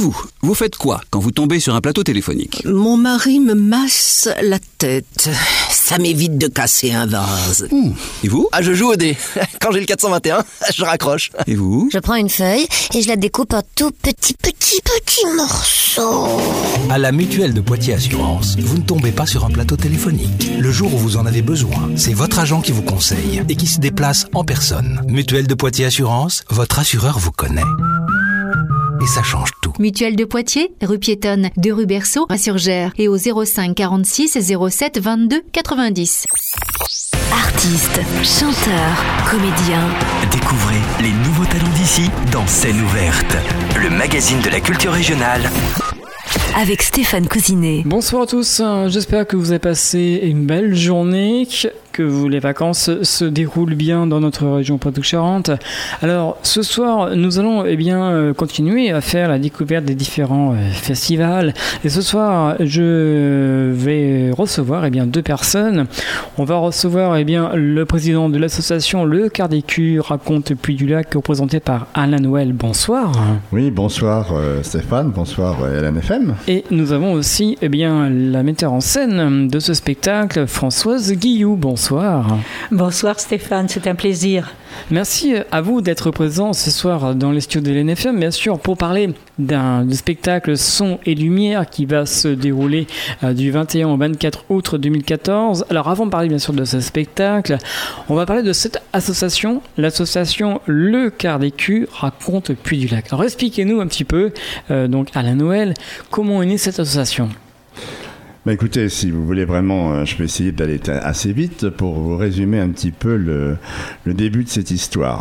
vous faites quoi quand vous tombez sur un plateau téléphonique ? Mon mari me masse la tête. Ça m'évite de casser un vase. Et vous ? Je joue au dé. Quand j'ai le 421, je raccroche. Et vous ? Je prends une feuille et je la découpe en tout petits morceaux. À la Mutuelle de Poitiers Assurance, vous ne tombez pas sur un plateau téléphonique. Le jour où vous en avez besoin, c'est votre agent qui vous conseille et qui se déplace en personne. Mutuelle de Poitiers Assurance, votre assureur vous connaît. Et ça change tout. Mutuelle de Poitiers, rue piétonne de rue Berceau à Surgères et au 05 46 07 22 90. Artistes, chanteurs, comédiens. Découvrez les nouveaux talents d'ici dans Scène ouverte, le magazine de la culture régionale. Avec Stéphane Cousinet. Bonsoir à tous, j'espère que vous avez passé une belle journée, que les vacances se déroulent bien dans notre région Poitou-Charentes. Alors ce soir nous allons continuer à faire la découverte des différents festivals, et ce soir je vais recevoir deux personnes. On va recevoir le président de l'association Le Quart d'Écu Raconte Puy-du-Lac, représenté par Alain Noël. Bonsoir. Oui, bonsoir Stéphane, bonsoir LNFM. Et nous avons aussi la metteur en scène de ce spectacle, Françoise Guilloux. Bonsoir. Bonsoir Stéphane, c'est un plaisir. Merci à vous d'être présent ce soir dans les studios de l'NFM, bien sûr, pour parler du spectacle Son et Lumière qui va se dérouler du 21 au 24 août 2014. Alors avant de parler bien sûr de ce spectacle, on va parler de cette association, l'association Le Quart d'Écu Raconte Puy-du-Lac. Alors expliquez-nous un petit peu, donc Alain Noël, comment est née cette association ? Écoutez, si vous voulez vraiment, je vais essayer d'aller assez vite pour vous résumer un petit peu le début de cette histoire.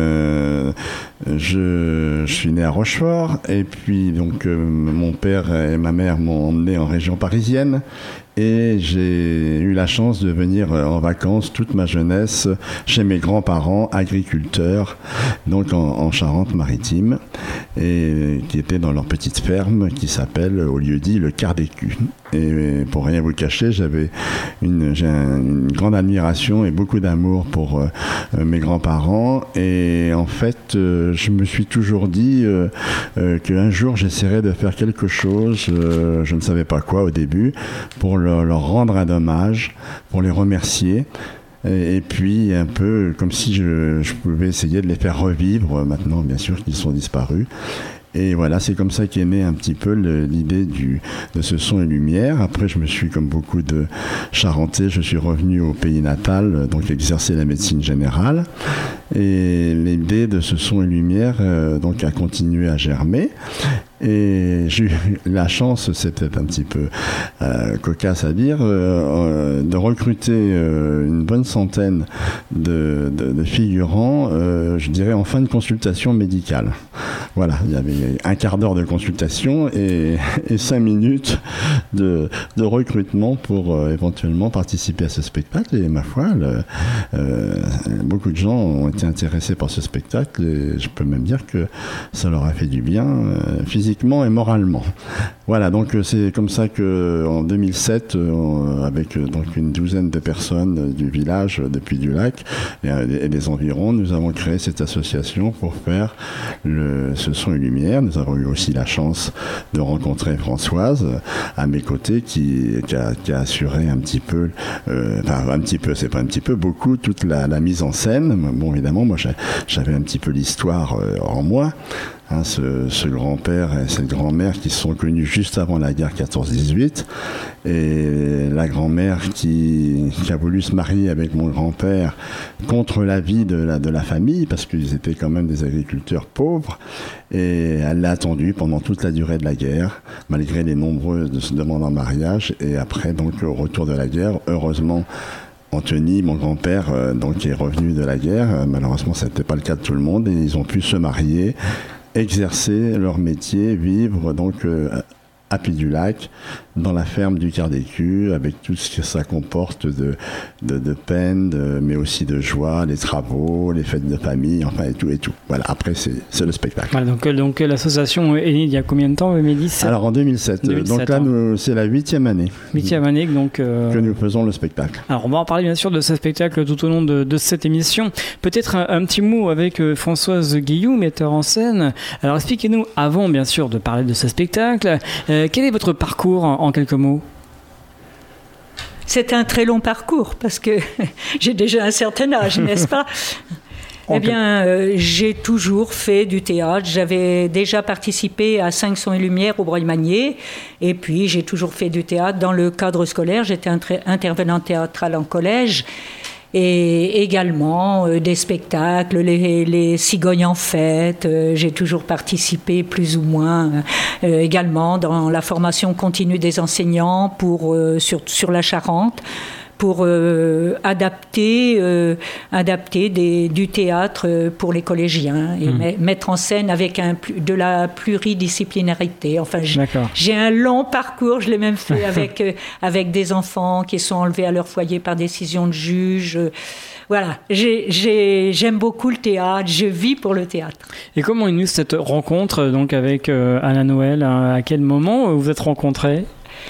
Je suis né à Rochefort, et puis donc mon père et ma mère m'ont emmené en région parisienne. Et j'ai eu la chance de venir en vacances toute ma jeunesse chez mes grands-parents agriculteurs, donc en Charente-Maritime, et qui étaient dans leur petite ferme qui s'appelle au lieu-dit Le Quart d'Écu. Et pour rien vous cacher, j'ai une grande admiration et beaucoup d'amour pour mes grands-parents. Et en fait, je me suis toujours dit qu'un jour j'essaierais de faire quelque chose, je ne savais pas quoi au début, pour leur rendre un hommage, pour les remercier. Et puis un peu comme si je pouvais essayer de les faire revivre maintenant, bien sûr qu'ils sont disparus. Et voilà, c'est comme ça qu'est née un petit peu l'idée de ce Son et Lumière. Après, je me suis, comme beaucoup de Charentais, je suis revenu au pays natal, donc exercer la médecine générale. Et l'idée de ce Son et Lumière donc a continué à germer. Et j'ai eu la chance, c'est peut-être un petit peu cocasse à dire, de recruter une bonne centaine de figurants, je dirais en fin de consultation médicale. Voilà, il y avait un quart d'heure de consultation et 5 minutes de recrutement pour éventuellement participer à ce spectacle. Et ma foi, beaucoup de gens ont été intéressés par ce spectacle, et je peux même dire que ça leur a fait du bien physiquement et moralement. Voilà, donc c'est comme ça qu'en 2007, avec donc une douzaine de personnes du village de Puy-du-Lac et des environs, nous avons créé cette association pour faire ce Son et Lumière. Nous avons eu aussi la chance de rencontrer Françoise à mes côtés qui a assuré un petit peu, c'est pas un petit peu, beaucoup toute la mise en scène. Bon, évidemment, moi j'avais un petit peu l'histoire en moi. Ce grand-père et cette grand-mère qui se sont connus juste avant la guerre 14-18, et la grand-mère qui a voulu se marier avec mon grand-père contre l'avis de la famille, parce qu'ils étaient quand même des agriculteurs pauvres, et elle l'a attendu pendant toute la durée de la guerre, malgré les nombreuses demandes en mariage. Et après, donc au retour de la guerre, heureusement, Anthony, mon grand-père, donc est revenu de la guerre. Malheureusement, ça n'était pas le cas de tout le monde, et ils ont pu se marier, exercer leur métier, vivre donc à Puy-du-Lac, dans la ferme du Quart d'Écu, avec tout ce que ça comporte de peine, mais aussi de joie, les travaux, les fêtes de famille, enfin et tout. Voilà, après c'est le spectacle. Voilà, donc l'association est née il y a combien de temps, Mélisse ? Alors en 2007. Donc là, c'est la 8e année. 8e année donc, que nous faisons le spectacle. Alors on va en parler bien sûr de ce spectacle tout au long de cette émission. Peut-être un petit mot avec Françoise Guillou, metteur en scène. Alors expliquez-nous, avant bien sûr de parler de ce spectacle, quel est votre parcours en quelques mots ? C'est un très long parcours parce que j'ai déjà un certain âge, n'est-ce pas ? Eh bien, j'ai toujours fait du théâtre. J'avais déjà participé à 5 Sons et Lumières au Breuil-Magnier. Et puis, j'ai toujours fait du théâtre dans le cadre scolaire. J'étais intervenante théâtrale en collège. Et également des spectacles, les cigognes en fête. J'ai toujours participé plus ou moins également dans la formation continue des enseignants sur la Charente, pour adapter du théâtre pour les collégiens et mettre en scène avec de la pluridisciplinarité. Enfin, j'ai un long parcours, je l'ai même fait avec des enfants qui sont enlevés à leur foyer par décision de juge. Voilà, j'aime beaucoup le théâtre, je vis pour le théâtre. Et comment est née cette rencontre donc avec Alain Noël ? À quel moment vous êtes rencontrés ?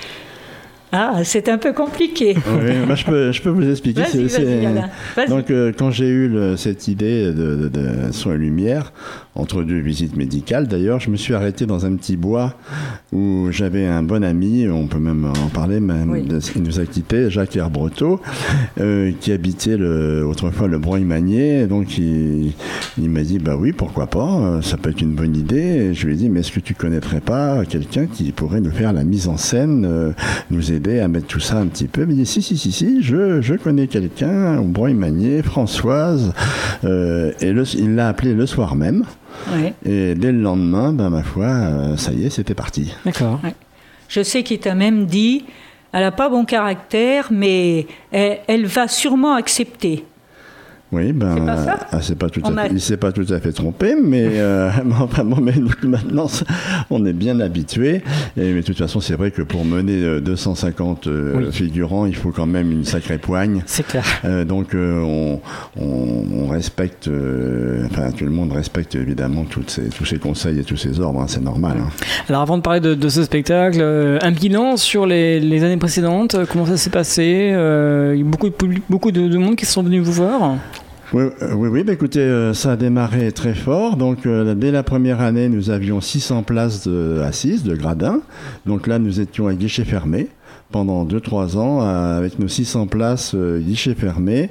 Ah, c'est un peu compliqué. Oui, bah, je peux vous expliquer. Vas-y, Alain. Vas-y. Donc, quand j'ai eu cette idée de Sons et Lumières, entre 2 visites médicales d'ailleurs, je me suis arrêté dans un petit bois où j'avais un bon ami, on peut même en parler, il nous a quittés, Jacques Herbreteau, qui habitait autrefois le Breuil-Magnier. Donc, il m'a dit, bah oui, pourquoi pas, ça peut être une bonne idée. Et je lui ai dit, mais est-ce que tu connaîtrais pas quelqu'un qui pourrait nous faire la mise en scène, nous aider à mettre tout ça un petit peu? Il m'a dit, si, je connais quelqu'un au Breuil-Magnier, Françoise, et il l'a appelé le soir même. Ouais. Et dès le lendemain, ma foi, ça y est, c'était parti. D'accord. Ouais. Je sais qu'il t'a même dit, elle n'a pas bon caractère, mais elle va sûrement accepter. Oui, c'est pas ça il ne s'est pas tout à fait trompé, mais maintenant, on est bien habitué. Mais de toute façon, c'est vrai que pour mener 250 figurants, il faut quand même une sacrée poigne. C'est clair. Donc, on respecte, tout le monde respecte évidemment tous ces conseils et tous ces ordres, c'est normal. Hein. Alors, avant de parler de ce spectacle, un bilan sur les années précédentes, comment ça s'est passé ? Il y a beaucoup de monde qui sont venus vous voir ? Oui, écoutez, ça a démarré très fort. Donc, dès la première année, nous avions 600 places assises de gradins. Donc là, nous étions à guichet fermé pendant 2-3 ans avec nos 600 places guichet fermé.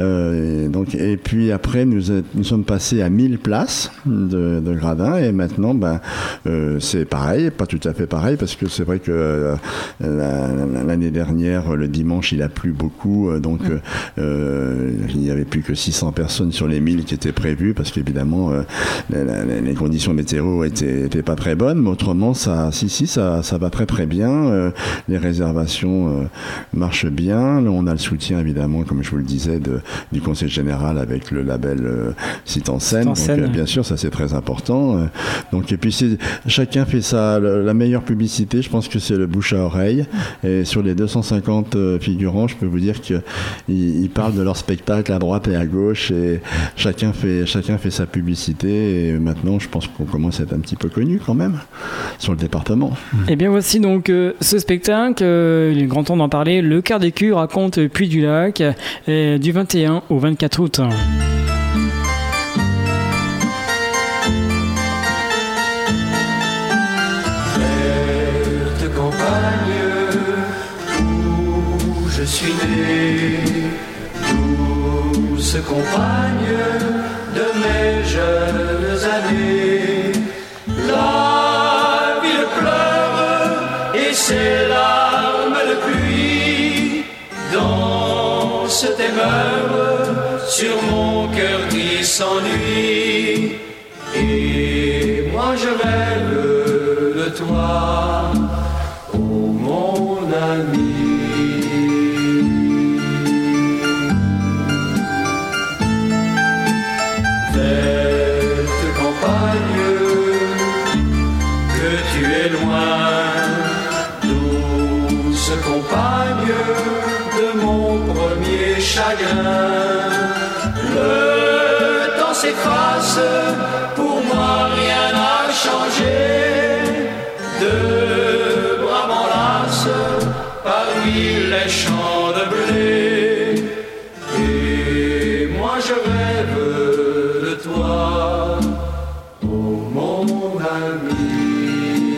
Et puis après, nous sommes passés à 1000 places de gradins. Et maintenant, c'est pareil, pas tout à fait pareil, parce que c'est vrai que l'année dernière, le dimanche, il a plu beaucoup. Donc, il n'y avait plus que 600 personnes sur les 1000 qui étaient prévues, parce qu'évidemment, les conditions météo étaient pas très bonnes. Mais autrement, ça va très très bien. Les réservations marche bien. Là, on a le soutien, évidemment, comme je vous le disais, du Conseil général avec le label Site en scène. Donc, bien sûr, ça c'est très important. Et puis, chacun fait la meilleure publicité. Je pense que c'est le bouche à oreille. Et sur les 250 figurants, je peux vous dire qu'ils parlent de leur spectacle à droite et à gauche. Et chacun fait sa publicité. Et maintenant, je pense qu'on commence à être un petit peu connu quand même sur le département. Et bien, voici donc ce spectacle. Il est grand temps d'en parler. Le Quart d'Écu raconte Puy-du-Lac du 21 au 24 août. Verte campagne où je suis né, douce compagne de mes jeunes années, la ville pleure et c'est larmes de pluie dansent et meurent sur mon cœur qui s'ennuie. Et moi je rêve de toi, oh mon ami. Verte campagne, que tu es loin douce compagne de mon premier chagrin. Le temps s'efface, pour moi rien n'a changé. De bras m'enlacent parmi les champs de blé. Et moi je rêve de toi, oh mon ami.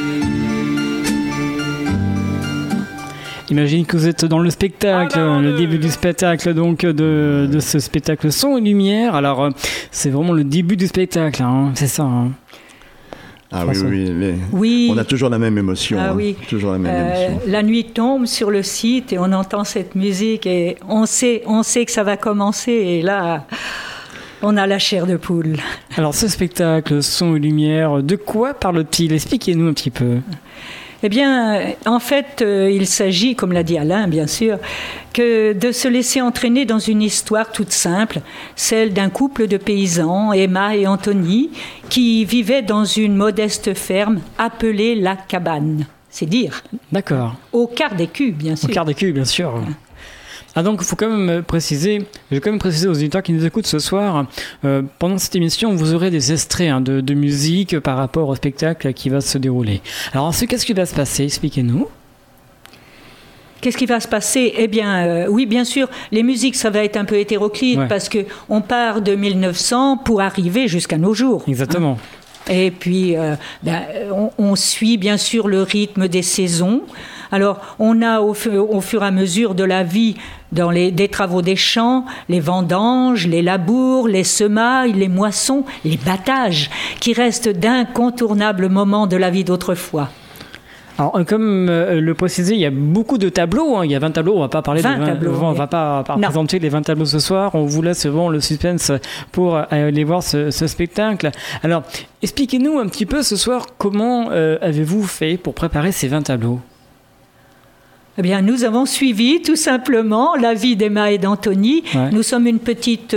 Imagine que vous êtes dans le spectacle, le début du spectacle, donc de ce spectacle Son et Lumière. Alors, c'est vraiment le début du spectacle, hein, c'est ça. Hein. Ah oui, on a toujours la même émotion. Ah oui. Toujours la même émotion. La nuit tombe sur le site et on entend cette musique et on sait que ça va commencer et là, on a la chair de poule. Alors, ce spectacle Son et Lumière, de quoi parle-t-il ? Expliquez-nous un petit peu. Eh bien, en fait, il s'agit, comme l'a dit Alain, bien sûr, que de se laisser entraîner dans une histoire toute simple, celle d'un couple de paysans, Emma et Anthony, qui vivaient dans une modeste ferme appelée La Cabane. C'est dire. D'accord. Au quart d'écu, bien sûr. Au quart d'écu, bien sûr. Ah donc, il faut quand même préciser, je vais quand même préciser aux auditeurs qui nous écoutent ce soir, pendant cette émission, vous aurez des extraits de musique par rapport au spectacle qui va se dérouler. Alors ensuite, qu'est-ce qui va se passer ? Expliquez-nous. Qu'est-ce qui va se passer ? Eh bien, oui, bien sûr, les musiques, ça va être un peu hétéroclite, parce qu'on part de 1900 pour arriver jusqu'à nos jours. Exactement. Hein. Et puis, on suit bien sûr le rythme des saisons. Alors, on a au fur et à mesure de la vie, des travaux des champs, les vendanges, les labours, les semailles, les moissons, les battages, qui restent d'incontournables moments de la vie d'autrefois. Alors, comme le précisé, il y a beaucoup de tableaux. Hein. Il y a 20 tableaux. On va pas parler 20 tableaux. On va pas présenter les 20 tableaux ce soir. On vous laisse vraiment le suspense pour aller voir ce spectacle. Alors, expliquez-nous un petit peu ce soir comment avez-vous fait pour préparer ces 20 tableaux ? Eh bien, nous avons suivi tout simplement la vie d'Emma et d'Anthony. Ouais. Nous sommes une petite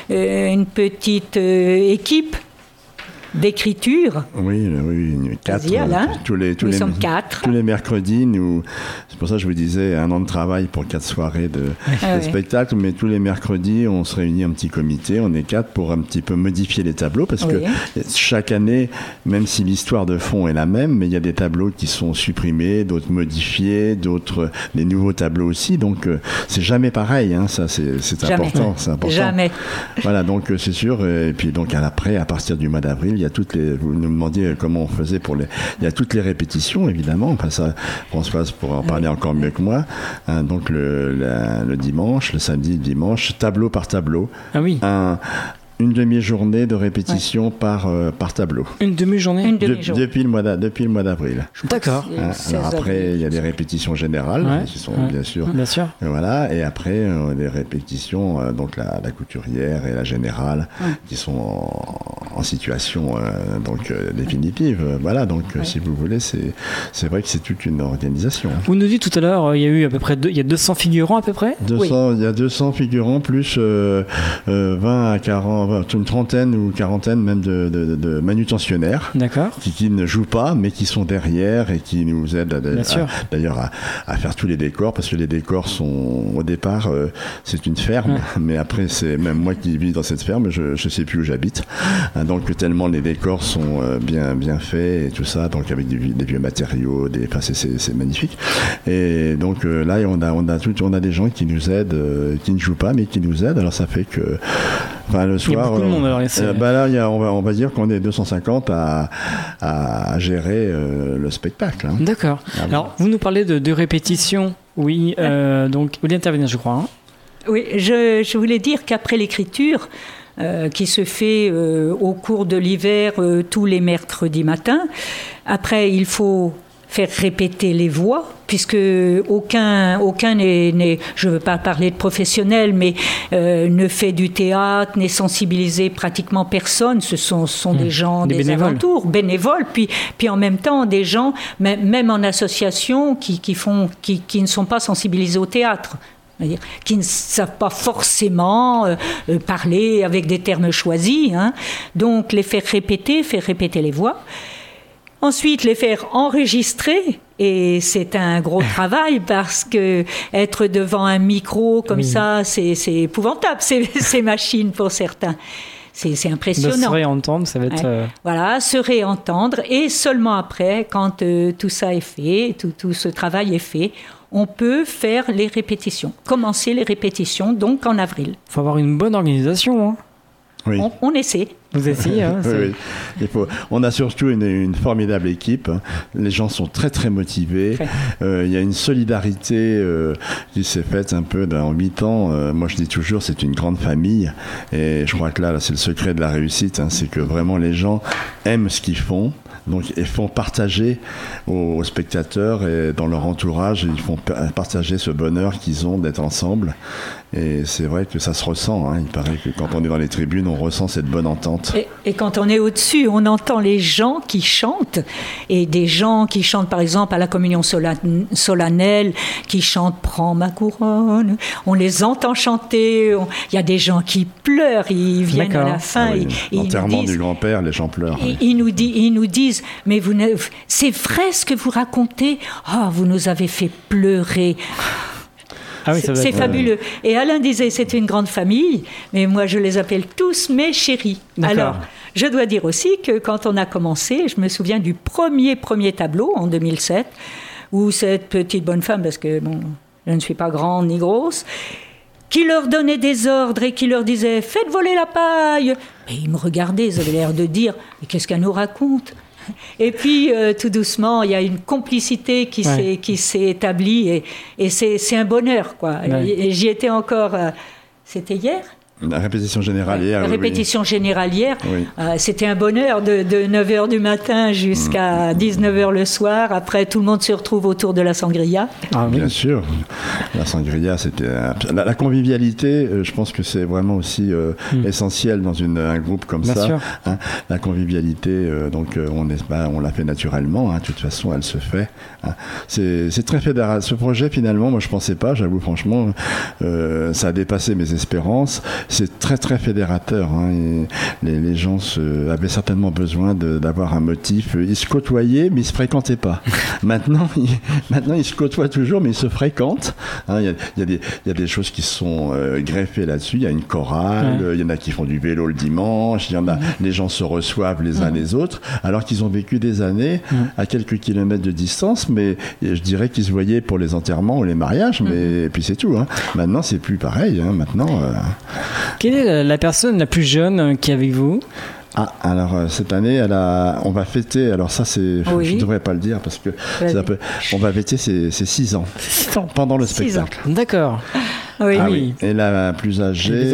équipe d'écriture. Oui, 4. Nous sommes 4. Tous les mercredis, c'est pour ça que je vous disais, 1 an de travail pour 4 soirées de spectacle, mais tous les mercredis, on se réunit un petit comité, on est 4 pour un petit peu modifier les tableaux, parce que chaque année, même si l'histoire de fond est la même, mais il y a des tableaux qui sont supprimés, d'autres modifiés, d'autres, des nouveaux tableaux aussi, donc c'est jamais pareil, hein, ça c'est important. Jamais. Voilà, donc c'est sûr, et puis donc après, à partir du mois d'avril, il y a vous nous demandiez comment on faisait il y a toutes les répétitions, évidemment. Enfin, ça, Françoise pourra en parler encore mieux que moi. Hein, donc, le dimanche, le samedi, le dimanche, tableau par tableau. Ah oui. Une demi-journée de répétition par tableau. Une demi-journée depuis le mois d'avril. D'accord. Alors après, il y a des répétitions générales qui sont bien sûr. Voilà. Et après, des répétitions, donc la couturière et la générale, qui sont en situation définitive. Voilà. Donc, si vous voulez, c'est vrai que c'est toute une organisation. Vous nous dites tout à l'heure, il y a eu à peu près 200 figurants à peu près. Il y a 200 figurants plus 20 à 40. Une trentaine ou quarantaine même de manutentionnaires qui ne jouent pas mais qui sont derrière et qui nous aident d'ailleurs à faire tous les décors, parce que les décors sont au départ c'est une ferme mais après c'est même moi qui vis dans cette ferme, je sais plus où j'habite, donc tellement les décors sont bien faits et tout ça, donc avec des vieux matériaux, c'est magnifique. Et donc là on a des gens qui nous aident, qui ne jouent pas mais qui nous aident, alors ça fait que le soir, il y a beaucoup de monde, alors, là, on va dire qu'on est 250 à gérer le spectacle. Hein. D'accord. Alors, vous nous parlez de répétition. Oui, donc, vous voulez intervenir, je crois. Hein. Oui, je voulais dire qu'après l'écriture, qui se fait au cours de l'hiver tous les mercredis matins, après, il faut faire répéter les voix, puisque aucun n'est, je ne veux pas parler de professionnel, mais ne fait du théâtre, n'est sensibilisé pratiquement personne. Ce sont des gens des alentours, bénévoles, puis en même temps des gens, même en association, qui ne sont pas sensibilisés au théâtre. C'est-à-dire qui ne savent pas forcément parler avec des termes choisis. Hein. Donc les faire répéter les voix. Ensuite, les faire enregistrer. Et c'est un gros travail parce que être devant un micro comme ça, c'est épouvantable, ces machines pour certains. C'est impressionnant. De se réentendre, ça va être... Voilà, se réentendre. Et seulement après, quand tout ça est fait, tout ce travail est fait, on peut faire les répétitions. Commencer les répétitions, donc en avril. Il faut avoir une bonne organisation. Hein. Oui. On essaie. Vous essayez, hein, oui. On a surtout une formidable équipe. Les gens sont très très motivés. Il y a une solidarité qui s'est faite un peu en 8 ans. Moi je dis toujours c'est une grande famille et je crois que là c'est le secret de la réussite, c'est que vraiment les gens aiment ce qu'ils font. Donc, ils font partager aux spectateurs et dans leur entourage, ils font partager ce bonheur qu'ils ont d'être ensemble. Et c'est vrai que ça se ressent. Il paraît que quand on est dans les tribunes, on ressent cette bonne entente. Et quand on est au-dessus, on entend les gens qui chantent. Et des gens qui chantent, par exemple, à la communion solennelle, qui chantent « Prends ma couronne ». On les entend chanter. Il y a des gens qui pleurent. Ils viennent à la fin. L'enterrement du grand-père, les gens pleurent. Ils nous disent « Mais c'est vrai ce que vous racontez. Vous nous avez fait pleurer ». Ah oui, c'est fabuleux. Et Alain disait c'est une grande famille, mais moi je les appelle tous mes chéris. D'accord. Alors, je dois dire aussi que quand on a commencé, je me souviens du premier tableau en 2007, où cette petite bonne femme, parce que bon, je ne suis pas grande ni grosse, qui leur donnait des ordres et qui leur disait « Faites voler la paille !» Et ils me regardaient, ils avaient l'air de dire « Mais qu'est-ce qu'elle nous raconte ?» Et puis, tout doucement, il y a une complicité qui s'est établie et c'est un bonheur, quoi. Et j'y étais encore... c'était hier ? La répétition générale hier. La répétition générale hier, c'était un bonheur de 9h du matin jusqu'à 19h le soir. Après, tout le monde se retrouve autour de la sangria. Bien sûr. La sangria, c'était... La convivialité, je pense que c'est vraiment aussi essentiel dans un groupe comme ça. Sûr. La convivialité, donc on l'a fait naturellement. De toute façon, elle se fait. C'est très fédéral. Ce projet, finalement, moi, je ne pensais pas, j'avoue franchement, ça a dépassé mes espérances. C'est très très fédérateur. Les gens avaient certainement besoin d'avoir un motif. Ils se côtoyaient, mais ils se fréquentaient pas. Maintenant, ils se côtoient toujours, mais ils se fréquentent. Il y a des choses qui sont greffées là-dessus. Il y a une chorale. Il y en a qui font du vélo le dimanche. Il y en a. Les gens se reçoivent les uns les autres, alors qu'ils ont vécu des années à quelques kilomètres de distance. Mais je dirais qu'ils se voyaient pour les enterrements ou les mariages. Mais puis c'est tout. Maintenant, c'est plus pareil. Maintenant. Quelle est la personne la plus jeune qui est avec vous ? Alors cette année, on va fêter, alors ça je ne devrais pas le dire parce que on va fêter ses 6 ans pendant le spectacle. D'accord. Oui. Et la plus âgée,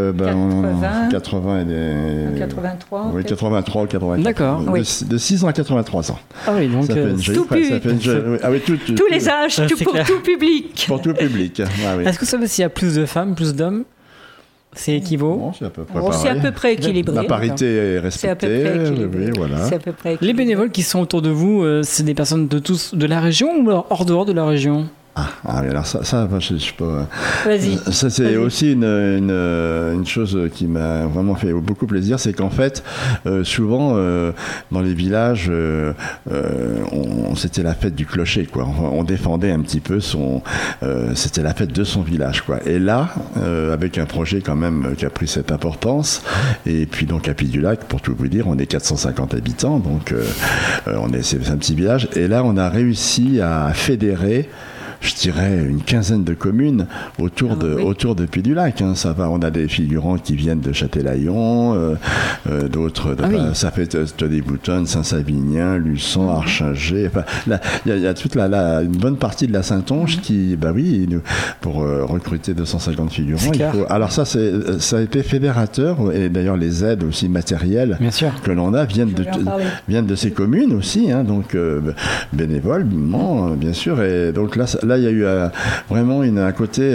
80 et 83. Oui, 83 ou 84. D'accord. De 6 ans à 83 ans. Ah oui, donc ça fait une jolie tous les âges, pour tout public. Pour tout public. Est-ce que ça veut dire s'il y a plus de femmes, plus d'hommes ? C'est équivaut. C'est à peu près équilibré. La parité est respectée. C'est à peu près équilibré. Voilà. C'est à peu près équilibré. Les bénévoles qui sont autour de vous, c'est des personnes de la région ou hors dehors de la région ? Alors ça je sais pas. Vas-y. Ça c'est aussi une chose qui m'a vraiment fait beaucoup plaisir, c'est qu'en fait souvent dans les villages c'était la fête du clocher, quoi. On défendait un petit peu c'était la fête de son village, quoi. Et là avec un projet quand même qui a pris cette importance, et puis donc à Pied-du-Lac, pour tout vous dire, on est 450 habitants, donc c'est un petit village, et là on a réussi à fédérer, je dirais, une quinzaine de communes autour de Pied-du-Lac. Ça va, on a des figurants qui viennent de Châtelaillon, d'autres, ça fait Todé-Boutonne, Saint-Savinien, Luçon, Archinger. Enfin, il y a toute une bonne partie de la Saintonge qui, pour recruter 250 figurants, alors ça a été fédérateur, et d'ailleurs les aides aussi matérielles que l'on a viennent de ces communes aussi, donc bénévolement, bien sûr, et donc là il y a eu vraiment un côté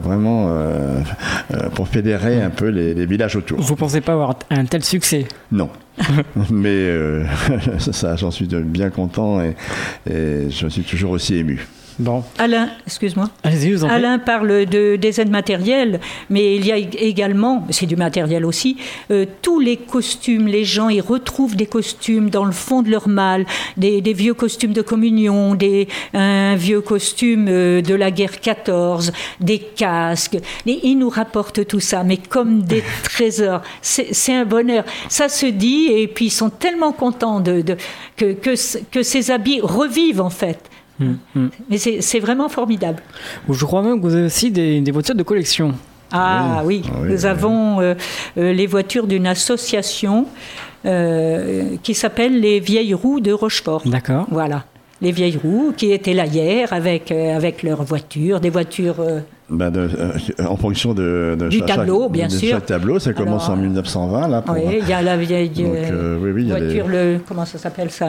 pour fédérer un peu les villages autour. Vous ne pensez pas avoir un tel succès ? Non. Mais j'en suis bien content et je suis toujours aussi ému. Bon. Alain, excuse-moi. Allez-y, je vous en prie. Alain parle des aides matérielles, mais il y a également, c'est du matériel aussi, tous les costumes. Les gens, ils retrouvent des costumes dans le fond de leur malle, des vieux costumes de communion, un vieux costume de la guerre 14, des casques. Ils nous rapportent tout ça, mais comme des trésors. C'est un bonheur. Ça se dit, et puis ils sont tellement contents que ces habits revivent en fait. Mais c'est vraiment formidable. Je crois même que vous avez aussi des voitures de collection. Oui. Nous avons les voitures d'une association qui s'appelle les Vieilles Roues de Rochefort. D'accord. Voilà. Les Vieilles Roues qui étaient là hier avec leurs voitures, des voitures... en fonction du tableau, bien sûr. Chaque tableau, ça commence en 1920. Là, oui, il y a la vieille voiture, comment ça s'appelle ça?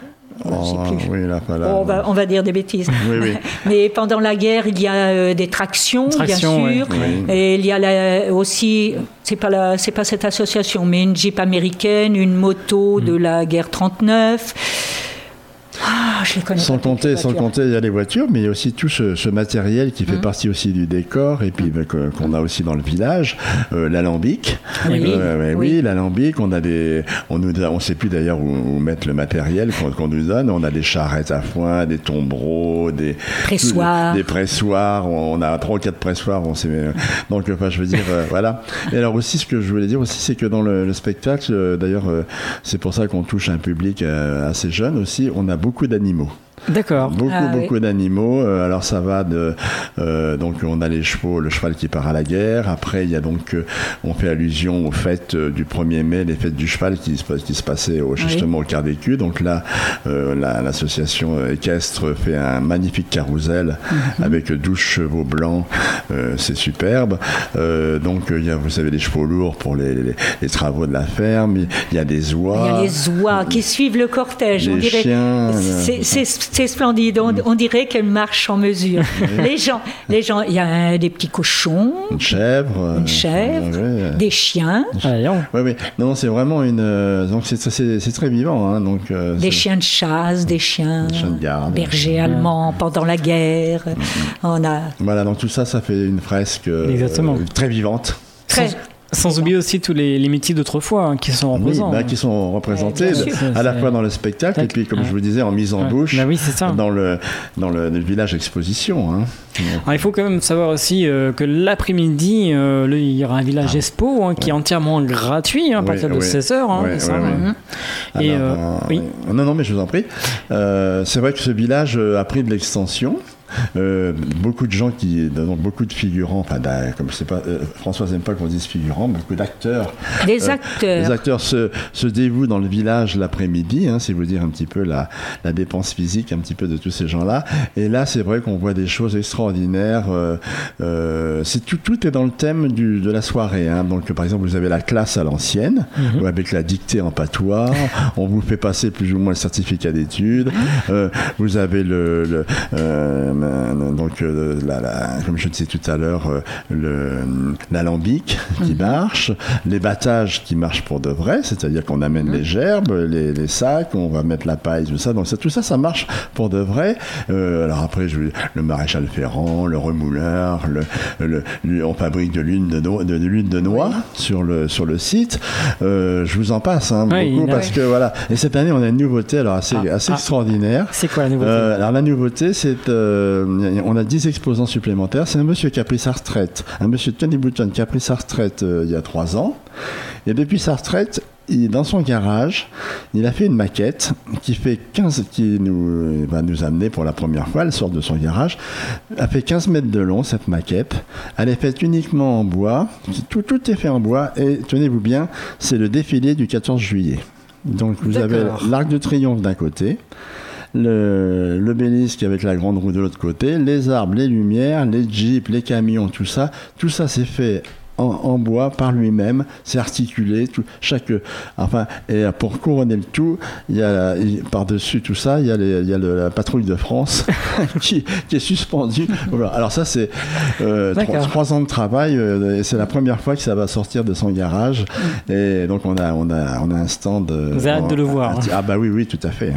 On va dire des bêtises. Oui. Mais pendant la guerre, il y a des tractions, bien sûr. Oui. Et il y a aussi, c'est pas cette association, mais une Jeep américaine, une moto de la guerre 39. Je les connais sans pas compter, il y a les voitures, mais il y a aussi tout ce matériel qui fait partie aussi du décor, et puis qu'on a aussi dans le village, l'alambic. Oui, l'alambic. On sait plus d'ailleurs où mettre le matériel qu'on nous donne. On a des charrettes à foin, des tombereaux, des pressoirs. On a 3 ou 4 pressoirs. Donc, je veux dire, voilà. Et alors aussi, ce que je voulais dire aussi, c'est que dans le spectacle, d'ailleurs, c'est pour ça qu'on touche un public assez jeune aussi. On a beaucoup d'animaux. D'accord. Beaucoup d'animaux. Alors ça va donc on a les chevaux, le cheval qui part à la guerre. Après il y a donc on fait allusion aux fêtes du 1er mai, les fêtes du cheval qui se passaient justement au quart d'écu. Donc là l'association équestre fait un magnifique carrousel avec 12 chevaux blancs. C'est superbe. Donc vous avez des chevaux lourds pour les travaux de la ferme. Il y a des oies. Il y a les oies qui suivent le cortège. Les chiens. C'est splendide, on dirait qu'elle marche en mesure. Les gens, il y a des petits cochons, une chèvre, des chiens. Oui. Non, c'est vraiment donc c'est très vivant. Hein, donc des chiens de chasse, des chiens de garde, bergers allemands pendant la guerre. Voilà, donc tout ça fait une fresque très vivante. Sans oublier aussi tous les métiers d'autrefois qui sont représents. Qui sont représentés à la fois dans le spectacle et puis, comme je vous disais, en mise en bouche dans le village exposition. Hein. Alors, il faut quand même savoir aussi que l'après-midi, il y aura un village expo qui est entièrement gratuit à partir de 16h. Non, mais je vous en prie. C'est vrai que ce village a pris de l'extension. Beaucoup de gens beaucoup de figurants, comme c'est pas Françoise n'aime pas qu'on dise figurants, beaucoup d'acteurs. Des acteurs se dévouent dans le village l'après-midi, c'est vous dire un petit peu la dépense physique un petit peu de tous ces gens-là. Et là, c'est vrai qu'on voit des choses extraordinaires. Tout est dans le thème de la soirée. Donc, par exemple, vous avez la classe à l'ancienne, avec la dictée en patois. On vous fait passer plus ou moins le certificat d'études. Vous avez comme je disais tout à l'heure, l'alambic qui marche, les battages qui marchent pour de vrai, c'est-à-dire qu'on amène les gerbes, les sacs, on va mettre la paille, tout ça. Donc tout ça marche pour de vrai. Alors après, le maréchal Ferrand, le remouleur, on fabrique de l'huile de noix sur le site. Je vous en passe beaucoup parce que voilà. Et cette année, on a une nouveauté alors assez extraordinaire. C'est quoi la nouveauté? Alors la nouveauté, c'est on a 10 exposants supplémentaires. C'est un monsieur qui a pris sa retraite, un monsieur Tony Bouton qui a pris sa retraite il y a 3 ans. Et depuis sa retraite, dans son garage, il a fait une maquette qui va nous amener pour la première fois. Elle sort de son garage. Elle fait 15 mètres de long, cette maquette. Elle est faite uniquement en bois. Tout est fait en bois. Et tenez-vous bien, c'est le défilé du 14 juillet. Donc vous avez l'Arc de Triomphe d'un côté, l'obélisque avec la grande roue de l'autre côté, les arbres, les lumières, les jeeps, les camions, tout ça c'est fait en bois par lui-même, c'est articulé, et pour couronner le tout, par-dessus tout ça, il y a la patrouille de France qui est suspendue. Voilà. Alors ça, c'est 3 ans de travail, et c'est la première fois que ça va sortir de son garage, et donc on a un stand. Vous avez hâte de le voir. Oui, tout à fait.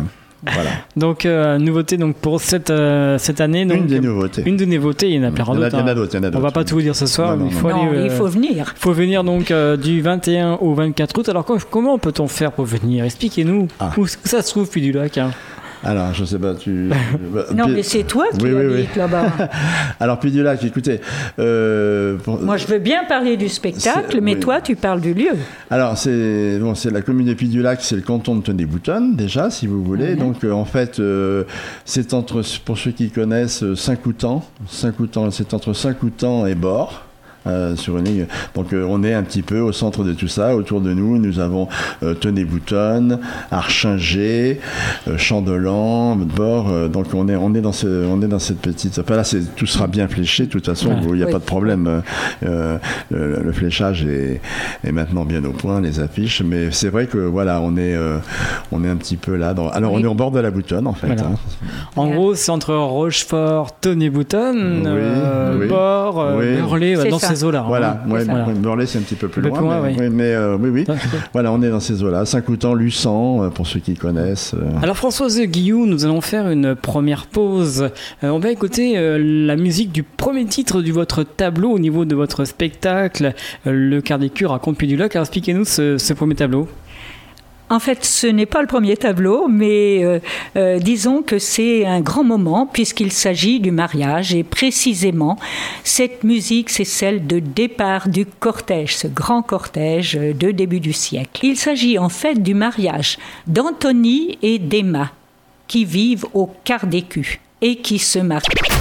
Voilà. Donc, nouveauté donc, pour cette année. Donc, une des nouveautés. Une des nouveautés, il y en a plein d'autres. Il y en a d'autres. On va pas tout vous dire ce soir. Il faut venir. Il faut venir donc du 21 au 24 août. Alors, comment peut-on faire pour venir? Expliquez-nous où ça se trouve, Puy-du-Lac. Alors, je sais pas, Non, mais c'est toi qui habites là-bas. Alors, Puy-du-Lac, écoutez... Moi, je veux bien parler du spectacle, mais toi, tu parles du lieu. Alors, c'est la commune de Puy-du-Lac, c'est le canton de Tenay-Boutonne, déjà, si vous voulez. Donc, en fait, c'est pour ceux qui connaissent, Saint-Coutan. C'est entre Saint-Coutan et Bord. Sur une ligne. Donc on est un petit peu au centre de tout ça. Autour de nous, nous avons Tenay-Boutonne, Archinger, Chandelan, Bord. Donc on est dans cette petite. Enfin là, tout sera bien fléché. De toute façon, il n'y a pas de problème. Le fléchage est maintenant bien au point, les affiches. Mais c'est vrai que voilà, on est un petit peu là. Alors on est au bord de la Boutonne en fait. Voilà. En gros, c'est entre Rochefort, Tenay-Boutonne, Bord, Burlay, dans ces eaux-là. Voilà, Burlay c'est un petit peu plus loin. Mais oui. Voilà, on est dans ces eaux-là. Saint-Coutan, Luçan, pour ceux qui connaissent. Alors Françoise Guillou, nous allons faire une première pause. On va écouter la musique du premier titre de votre tableau au niveau de votre spectacle, Le Quart des Cures à Puy-du-Lac. Alors expliquez-nous ce premier tableau. En fait, ce n'est pas le premier tableau, mais disons que c'est un grand moment puisqu'il s'agit du mariage et précisément, cette musique, c'est celle de départ du cortège, ce grand cortège de début du siècle. Il s'agit en fait du mariage d'Anthony et d'Emma qui vivent au Quart d'Écu et qui se marient.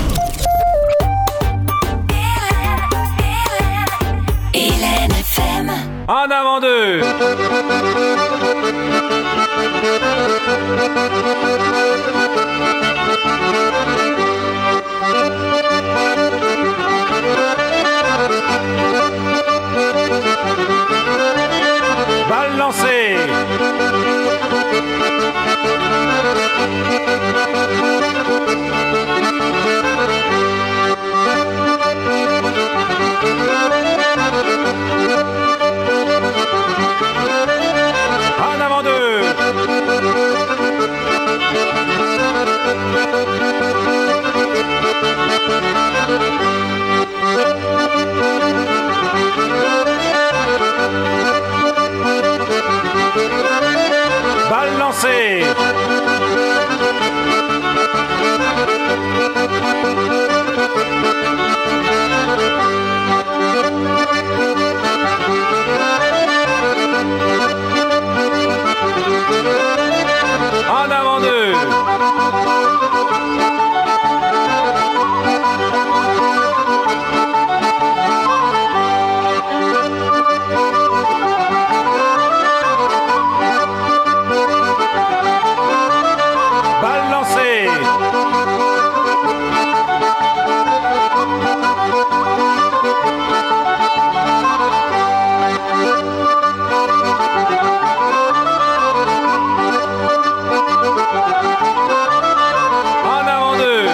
Hélène FM. En avant d'eux. Balle lancée. En avant d'eux. Balle lancée. En avant d'eux. Balle lancée. En avant d'eux.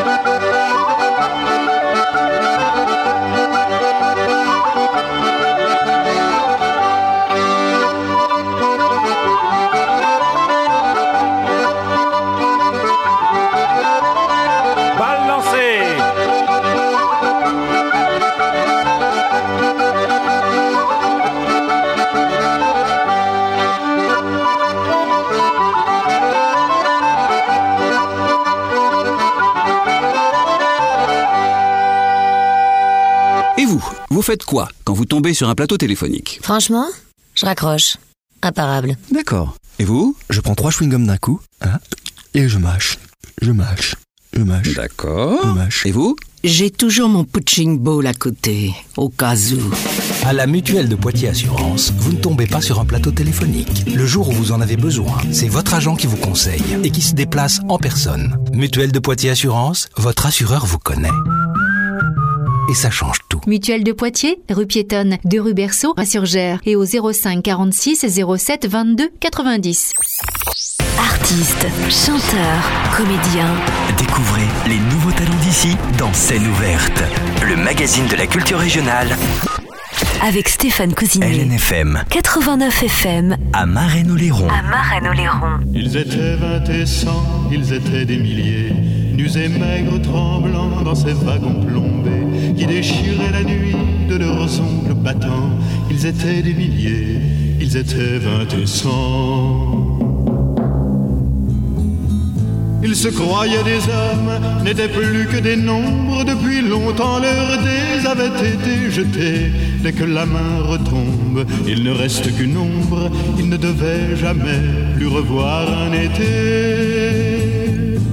Balle lancée. Et vous faites quoi quand vous tombez sur un plateau téléphonique? Franchement, je raccroche. Imparable. D'accord. Et vous? Je prends 3 chewing-gums d'un coup, et je mâche. D'accord. Je mâche. Et vous? J'ai toujours mon punching ball à côté, au cas où. À la Mutuelle de Poitiers Assurance, vous ne tombez pas sur un plateau téléphonique. Le jour où vous en avez besoin, c'est votre agent qui vous conseille et qui se déplace en personne. Mutuelle de Poitiers Assurance, votre assureur vous connaît. Et ça change tout. Mutuelle de Poitiers, rue Piétonne, 2 rue Berceau, à Surgères et au 05 46 07 22 90. Artistes, chanteurs, comédiens. Découvrez les nouveaux talents d'ici dans Scène ouverte, le magazine de la culture régionale avec Stéphane Cousinet. LNFM 89 FM à Marennes-Oléron. Ils étaient 20 et 100, ils étaient des milliers, nus et maigres tremblants dans ces wagons plombés qui déchiraient la nuit de leurs ongles battants. Ils étaient des milliers, ils étaient 20 et 100. Ils se croyaient des hommes, n'étaient plus que des nombres. Depuis longtemps leurs dés avaient été jetés. Dès que la main retombe, il ne reste qu'une ombre. Ils ne devaient jamais plus revoir un été.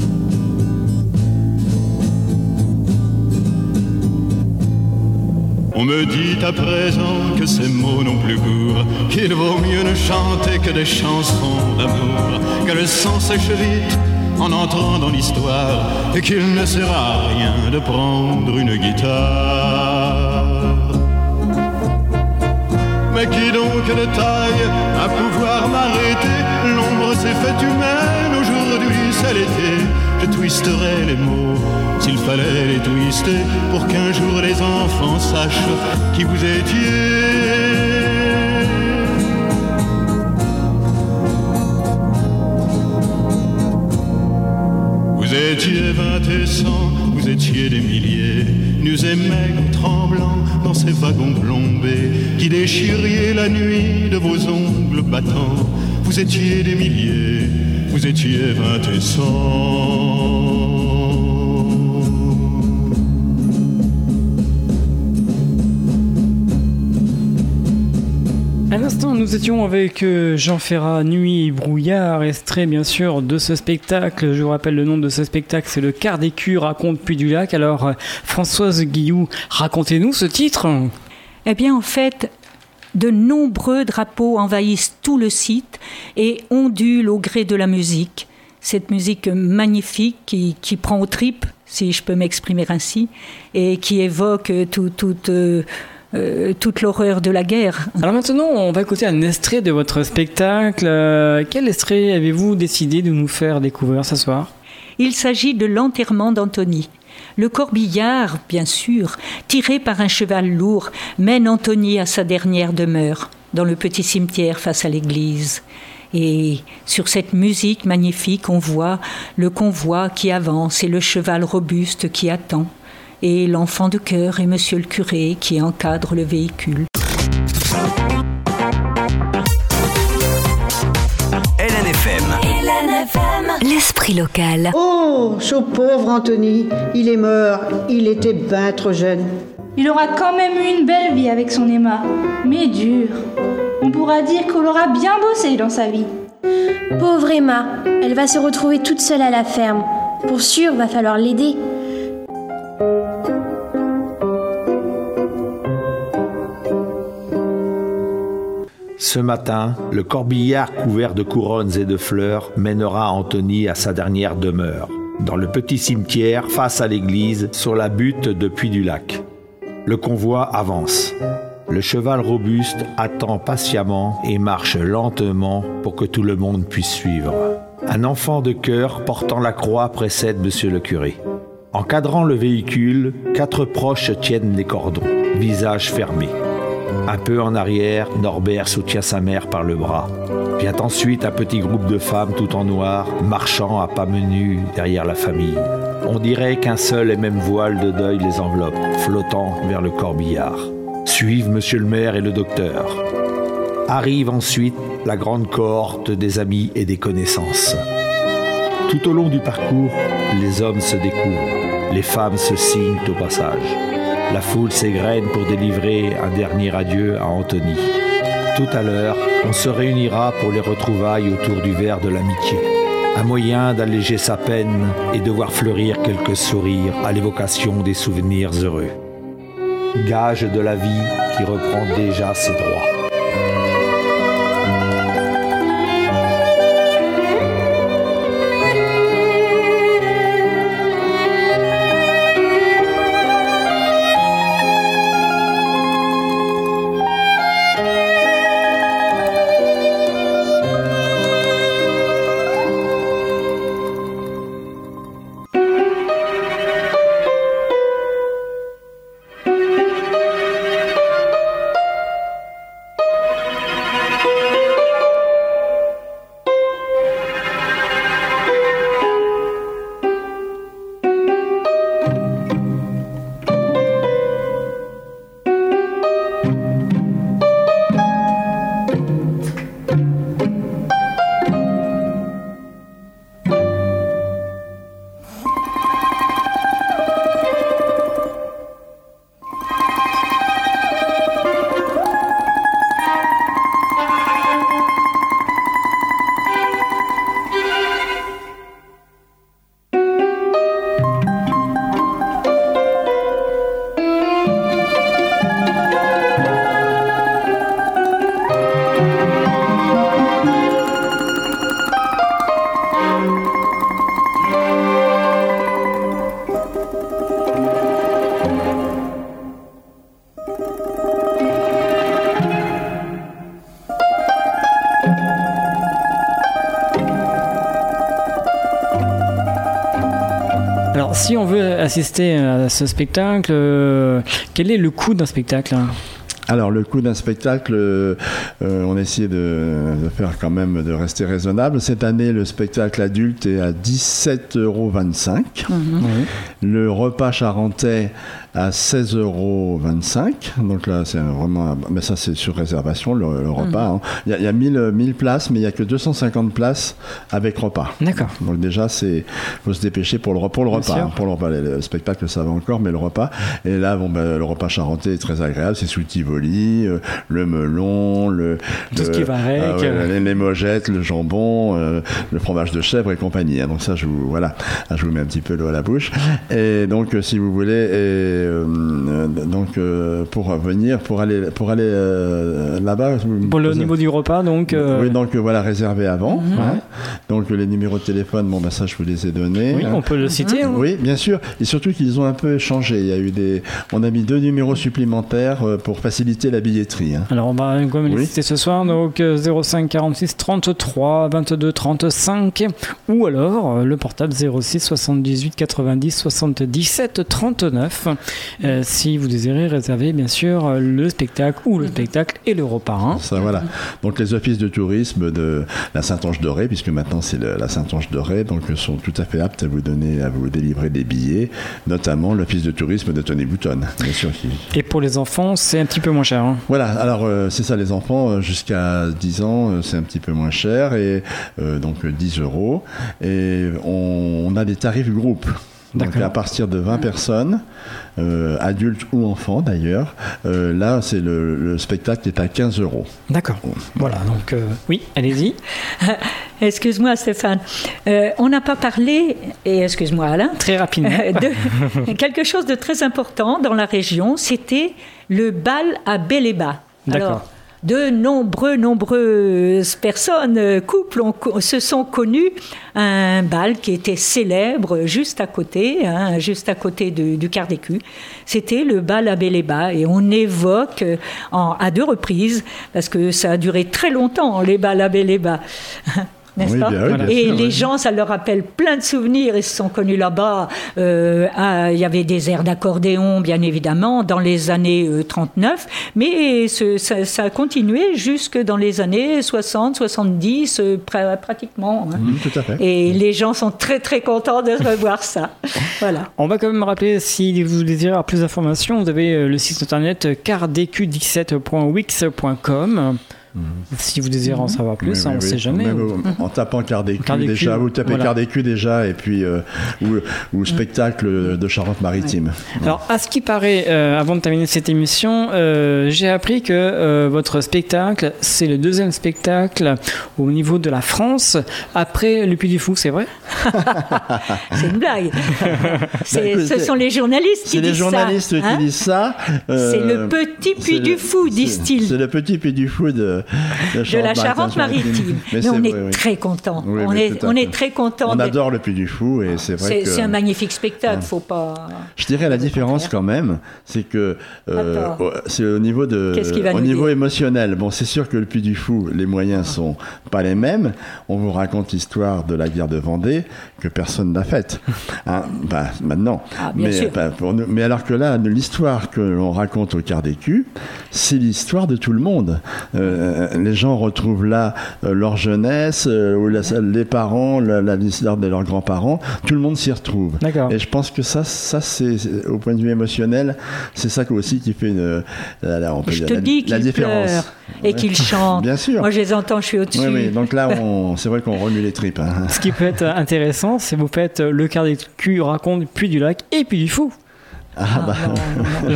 On me dit à présent que ces mots n'ont plus cours, qu'il vaut mieux ne chanter que des chansons d'amour, que le sang sèche vite en entrant dans l'histoire, et qu'il ne sert à rien de prendre une guitare. Mais qui donc de taille à pouvoir m'arrêter? L'ombre s'est faite humaine, aujourd'hui c'est l'été. Je twisterai les mots s'il fallait les twister, pour qu'un jour les enfants sachent qui vous étiez. Vous étiez 20 et 100, vous étiez des milliers, nus et maigres tremblants dans ces wagons plombés qui déchiriez la nuit de vos ongles battants. Vous étiez des milliers, vous étiez 20 et 100. À l'instant, nous étions avec Jean Ferrat, Nuit et brouillard, extrait bien sûr de ce spectacle. Je vous rappelle le nom de ce spectacle, c'est Le Quart d'écu raconte Puy-du-Lac. Alors, Françoise Guilloux, racontez-nous ce titre. Eh bien, en fait, de nombreux drapeaux envahissent tout le site et ondulent au gré de la musique. Cette musique magnifique qui prend aux tripes, si je peux m'exprimer ainsi, et qui évoque toute l'horreur de la guerre. Alors maintenant, on va écouter un extrait de votre spectacle. Quel extrait avez-vous décidé de nous faire découvrir ce soir ? Il s'agit de l'enterrement d'Antony. Le corbillard, bien sûr, tiré par un cheval lourd, mène Antony à sa dernière demeure, dans le petit cimetière face à l'église. Et sur cette musique magnifique, on voit le convoi qui avance et le cheval robuste qui attend. Et l'enfant de chœur et monsieur le curé qui encadre le véhicule. LNFM. L'esprit local. Oh, ce pauvre Anthony, il est mort, il était bien trop jeune. Il aura quand même eu une belle vie avec son Emma, mais dure. On pourra dire qu'on aura bien bossé dans sa vie. Pauvre Emma, elle va se retrouver toute seule à la ferme. Pour sûr, va falloir l'aider. Ce matin, le corbillard couvert de couronnes et de fleurs mènera Antony à sa dernière demeure, dans le petit cimetière face à l'église, sur la butte de Puy-du-Lac. Le convoi avance. Le cheval robuste attend patiemment et marche lentement pour que tout le monde puisse suivre. Un enfant de chœur portant la croix précède monsieur le curé. Encadrant le véhicule, 4 proches tiennent les cordons, visage fermé. Un peu en arrière, Norbert soutient sa mère par le bras. Vient ensuite un petit groupe de femmes tout en noir, marchant à pas menus derrière la famille. On dirait qu'un seul et même voile de deuil les enveloppe, flottant vers le corbillard. Suivent monsieur le maire et le docteur. Arrive ensuite la grande cohorte des amis et des connaissances. Tout au long du parcours, les hommes se découvrent, les femmes se signent au passage. La foule s'égrène pour délivrer un dernier adieu à Antony. Tout à l'heure, on se réunira pour les retrouvailles autour du verre de l'amitié. Un moyen d'alléger sa peine et de voir fleurir quelques sourires à l'évocation des souvenirs heureux. Gage de la vie qui reprend déjà ses droits. Alors, si on veut assister à ce spectacle, quel est le coût d'un spectacle ? Alors le coût d'un spectacle, on essaie de faire quand même, de rester raisonnable. Cette année, le spectacle adulte est à 17,25 €. Le repas charentais à 16,25 €. Donc là, c'est vraiment... Mais ça, c'est sur réservation, le repas. Il y a 1000 places, mais il n'y a que 250 places avec repas. D'accord. Donc déjà, il faut se dépêcher pour le repas. Pour le repas, le spectacle, ça va encore, mais le repas. Et là, le repas charentais est très agréable. C'est sous le Tivoli, le melon, tout ce qui va avec. Les mogettes, le jambon, le fromage de chèvre et compagnie. Donc ça, je vous mets un petit peu l'eau à la bouche. Et donc, si vous voulez... pour aller là-bas. Pour le niveau du repas, donc. Oui, donc voilà, réservé avant. Donc les numéros de téléphone, ça je vous les ai donnés. Oui, on peut le citer. Oui, bien sûr. Et surtout qu'ils ont un peu changé. Il y a eu on a mis 2 numéros supplémentaires pour faciliter la billetterie. Alors on va quand même les citer ce soir. Donc 05 46 33 22 35 ou alors le portable 06 78 90 77 39. Si vous désirez réserver bien sûr le spectacle ou le spectacle et le repas. Ça, voilà. Donc les offices de tourisme de la Saintonge-Dorée, puisque maintenant c'est la Saintonge-Dorée, donc sont tout à fait aptes à vous délivrer des billets, notamment l'office de tourisme de Tony Bouton, bien sûr. Et pour les enfants, c'est un petit peu moins cher. Voilà, alors c'est ça, les enfants jusqu'à 10 ans, c'est un petit peu moins cher, et donc 10 €. Et on a des tarifs groupes. Donc à partir de 20 personnes, adultes ou enfants d'ailleurs, là c'est le spectacle est à 15 €. D'accord. Voilà, donc oui, allez-y. Excuse-moi Stéphane, on n'a pas parlé, et excuse-moi Alain, très rapidement, de quelque chose de très important dans la région, c'était le bal à Béléba. D'accord. Alors, de nombreuses personnes, couples, se sont connus un bal qui était célèbre juste à côté du quart d'écu. C'était le bal à Béléba et on évoque à 2 reprises, parce que ça a duré très longtemps, les bals à Béléba. N'est-ce pas ? Et les gens, ça leur rappelle plein de souvenirs. Ils se sont connus là-bas. Il y avait des airs d'accordéon, bien évidemment, dans les années 39. Mais ça a continué jusque dans les années 60, 70, pratiquement. Tout à fait. Et les gens sont très, très contents de revoir ça. Voilà. On va quand même rappeler, si vous désirez avoir plus d'informations, vous avez le site internet quardécu17.wix.com. Si vous désirez en savoir plus, on ne sait jamais. En tapant quart d'écu déjà, vous tapez quart d'écu déjà, et puis ou spectacle de Charente-Maritime. Alors, à ce qui paraît, avant de terminer cette émission, j'ai appris que votre spectacle, c'est le 2e spectacle au niveau de la France, après le Puy du Fou, c'est vrai ? C'est une blague. Ce sont les journalistes qui disent ça. C'est les journalistes qui disent ça. C'est le petit Puy du Fou, disent-ils. C'est le petit Puy du Fou de la Charente-Maritime. Mais on est très contents. On est très contents. On adore le Puy du Fou et c'est vrai que... C'est un magnifique spectacle, faut pas... Je dirais la différence quand même, c'est que c'est au niveau émotionnel. Bon, c'est sûr que le Puy du Fou, les moyens sont pas les mêmes. On vous raconte l'histoire de la guerre de Vendée que personne n'a faite. Maintenant. Mais alors que là, particulaire que l'on raconte au quart d'écu, c'est l'histoire de tout le monde. Les gens retrouvent là leur jeunesse, les parents, l'histoire de leurs grands-parents, tout le monde s'y retrouve. D'accord. Et je pense que ça c'est au point de vue émotionnel, c'est ça aussi qui fait la différence. Pleure et qu'il chante. Bien sûr. Moi, je les entends, je suis au-dessus. Oui. Donc là, c'est vrai qu'on remue les tripes. Hein. Ce qui peut être intéressant, c'est vous faites le quart d'écu raconte Puy du Lac et Puy du Fou. Non.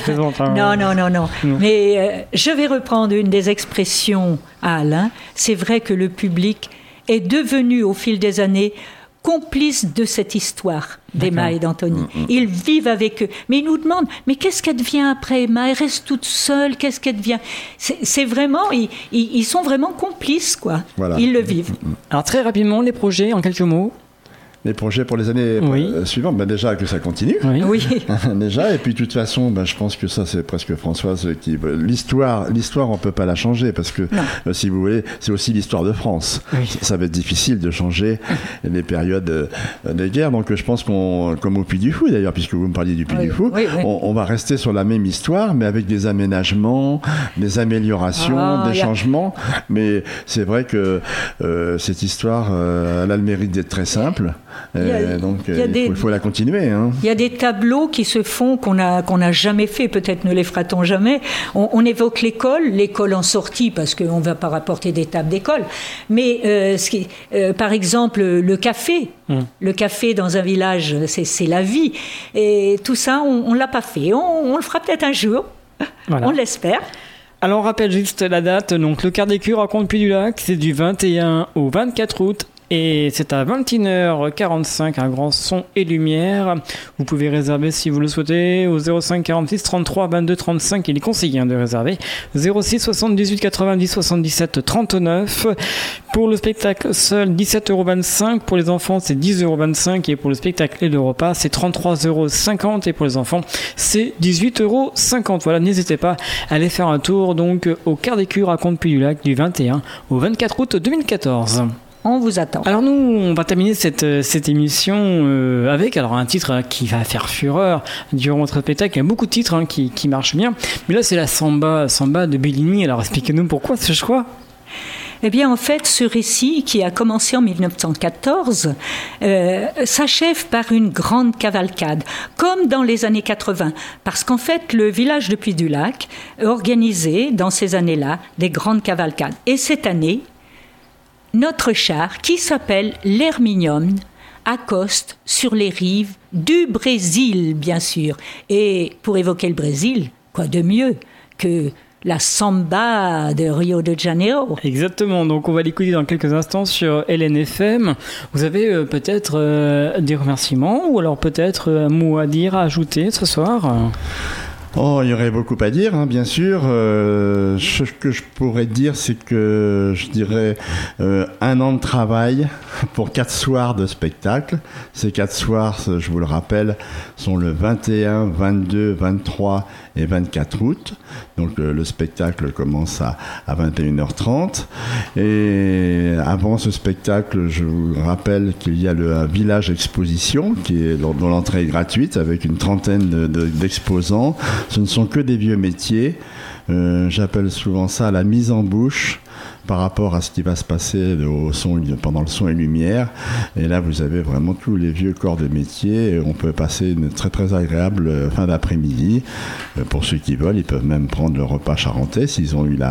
Mais je vais reprendre une des expressions à Alain. C'est vrai que le public est devenu au fil des années complice de cette histoire d'Emma et d'Anthony. Ils vivent avec eux. Mais ils nous demandent, mais qu'est-ce qu'elle devient après Emma ? Elle reste toute seule, qu'est-ce qu'elle devient ? C'est vraiment, ils sont vraiment complices, quoi. Voilà. Ils le vivent. Alors très rapidement, les projets, en quelques mots. les projets pour les années suivantes, déjà que ça continue. Oui. Déjà, et puis de toute façon, je pense que ça c'est presque Françoise qui... L'histoire, on peut pas la changer parce que, si vous voulez, c'est aussi l'histoire de France. Oui. Ça va être difficile de changer les périodes de guerre, donc je pense comme au Puy du Fou d'ailleurs, puisque vous me parliez du Puy du Fou, on va rester sur la même histoire, mais avec des aménagements, des améliorations, des changements. Mais c'est vrai que cette histoire, elle a le mérite d'être très simple. Donc il faut la continuer. Il y a des tableaux qui se font qu'on n'a jamais fait, peut-être ne les fera-t-on jamais. On évoque l'école en sortie, parce qu'on ne va pas rapporter des tables d'école. Mais par exemple, le café. Le café dans un village, c'est la vie. Et tout ça, on ne l'a pas fait. On le fera peut-être un jour. Voilà. On l'espère. Alors on rappelle juste la date. Donc le quart d'écu raconte Puy du Lac, c'est du 21 au 24 août. Et c'est à 21h45, un grand son et lumière. Vous pouvez réserver si vous le souhaitez au 05 46 33 22 35. Il est conseillé de réserver. 06 78 90 77 39. Pour le spectacle seul, 17,25 €. Pour les enfants, c'est 10,25 €. Et pour le spectacle et le repas, c'est 33,50 €. Et pour les enfants, c'est 18,50 €. Voilà, n'hésitez pas à aller faire un tour donc au quart d'écu raconte Puy du Lac du 21 au 24 août 2014. On vous attend. Alors nous, on va terminer cette émission avec un titre qui va faire fureur durant notre spectacle. Il y a beaucoup de titres qui marchent bien. Mais là, c'est la samba de Bellini. Alors expliquez-nous pourquoi ce choix. Eh bien, en fait, ce récit qui a commencé en 1914 s'achève par une grande cavalcade, comme dans les années 80. Parce qu'en fait, le village de Puy du Lac organisait, dans ces années-là, des grandes cavalcades. Et cette année, notre char, qui s'appelle l'Herminium, accoste sur les rives du Brésil, bien sûr. Et pour évoquer le Brésil, quoi de mieux que la samba de Rio de Janeiro. Exactement, donc on va l'écouter dans quelques instants sur LNFM. Vous avez peut-être des remerciements ou alors peut-être un mot à dire, à ajouter ce soir ? Il y aurait beaucoup à dire, bien sûr. Ce que je pourrais dire, c'est que je dirais 1 an de travail pour 4 soirs de spectacle. Ces 4 soirs, je vous le rappelle, sont le 21, 22, 23 et 24 août. Donc le spectacle commence à 21h30. Et avant ce spectacle, je vous rappelle qu'il y a le village exposition dont l'entrée est gratuite avec une trentaine d'exposants. Ce ne sont que des vieux métiers. J'appelle souvent ça la mise en bouche par rapport à ce qui va se passer pendant le son et lumière. Et là, vous avez vraiment tous les vieux corps de métier. On peut passer une très très agréable fin d'après-midi. Pour ceux qui veulent, ils peuvent même prendre le repas charentais s'ils ont eu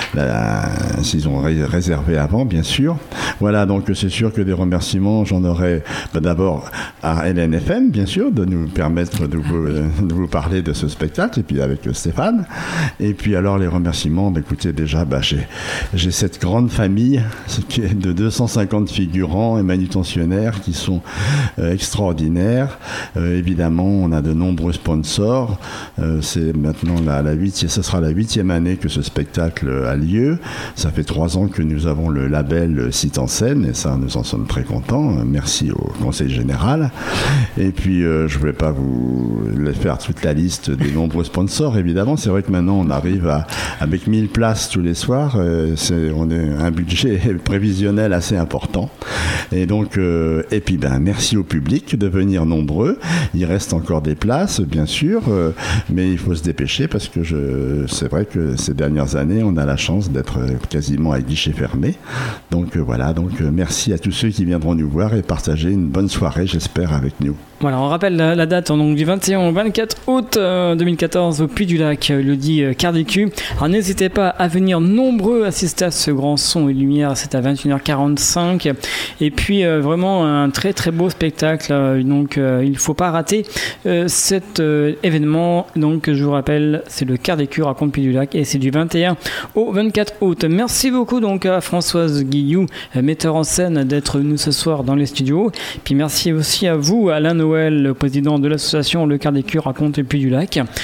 s'ils ont réservé avant, bien sûr. Voilà, donc c'est sûr que des remerciements, j'en aurai d'abord à LNFM, bien sûr, de nous permettre de vous parler de ce spectacle, et puis avec Stéphane. Et puis alors les remerciements, écoutez, déjà, j'ai cette grande famille qui est de 250 figurants et manutentionnaires qui sont extraordinaires. Évidemment, on a de nombreux sponsors. C'est maintenant ce sera la 8e année que ce spectacle a lieu. Ça fait 3 ans que nous avons le label Site en Scène, et ça, nous en sommes très contents. Merci au Conseil Général. Et puis, je ne vais pas vous faire toute la liste des nombreux sponsors, évidemment. C'est vrai que maintenant, on arrive avec 1000 places tous les soirs. On a un budget prévisionnel assez important. Et donc, et puis merci au public de venir nombreux. Il reste encore des places, bien sûr, mais il faut se dépêcher parce que c'est vrai que ces dernières années, on a la chance d'être quasiment à guichet fermé. Donc voilà, merci à tous ceux qui viendront nous voir et partager une bonne soirée, j'espère, avec nous. Voilà, on rappelle la date donc du 21 au 24 août 2014 au Puy du Lac, le dit quart d'écu. Alors n'hésitez pas à venir nombreux assister à ce grand son et lumière, c'est à 21h45. Et puis vraiment un très très beau spectacle, donc il ne faut pas rater cet événement. Donc je vous rappelle, c'est le quart d'écu raconte Puy du Lac et c'est du 21 au 24 août. Merci beaucoup donc à Françoise Guillou, metteur en scène, d'être venu ce soir dans les studios. Puis merci aussi à vous, Alain Noël, le président de l'association Le Quart d'écu raconte Puy du Lac.